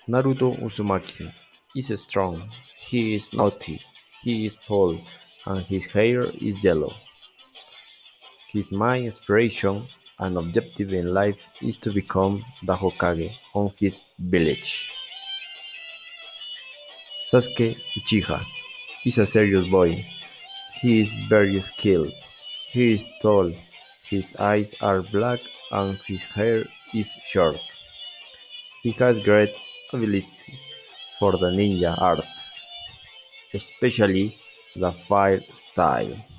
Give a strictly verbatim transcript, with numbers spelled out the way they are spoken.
Naruto Uzumaki is strong, he is naughty, he is tall, and his hair is yellow. His main inspiration and objective in life is to become the Hokage of his village. Sasuke Uchiha is a serious boy. He is very skilled. He is tall, his eyes are black and his hair is short. He has great ability for the ninja arts, especially the fire style.